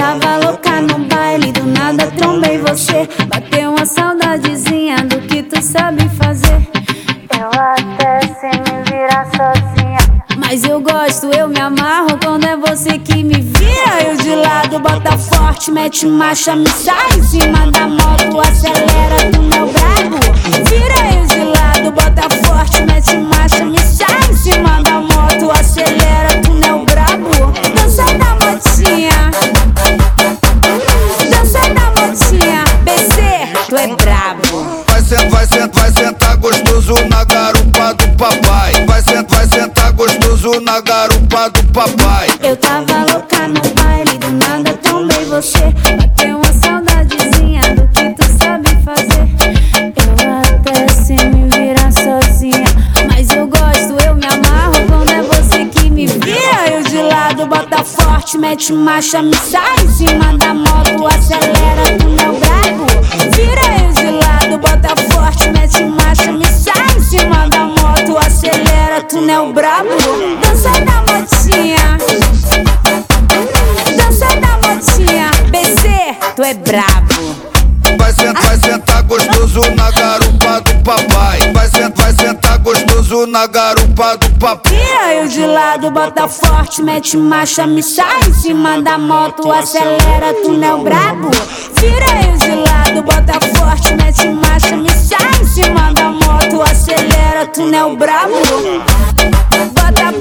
tava louca no baile, do nada trombei você. Bateu uma saudadezinha do que tu sabe fazer. Eu até sei me virar sozinha, mas eu gosto, eu me amarro quando é você que me vira. Eu de lado, bota forte, mete marcha, me sai em cima da moto, acelera, tu não brabo. Vira eu de lado, bota forte, mete marcha, me sai em cima da moto, acelera, tu não brabo. Dança da motinha, dança da motinha, BC, tu é brabo. Vai sentar gostoso na garupa do papai. Vai sentar gostoso na garupa do papai. Eu tava louca no baile, do nada trombei você. Bateu uma saudadezinha do que tu sabe fazer. Eu até sei me virar sozinha, mas eu gosto, eu me amarro quando é você que me vira. Eu de lado, bota forte, mete marcha, me sai em cima da moto, acelera, tu não brabo. Vira eu de lado, bota forte, mete marcha, me sai em cima da moto, acelera, tu não brabo. Dança da motinha, dança da motinha, BC, tu é brabo. Vai sentar gostoso na garupa do papai. Vai sentar gostoso na garupa do papai. Vira eu de lado, bota forte, mete marcha, me sai em cima da moto, acelera, tu não brabo. Vira eu de lado, bota forte, mete marcha, me sai em cima da moto, acelera, tu não brabo. Bota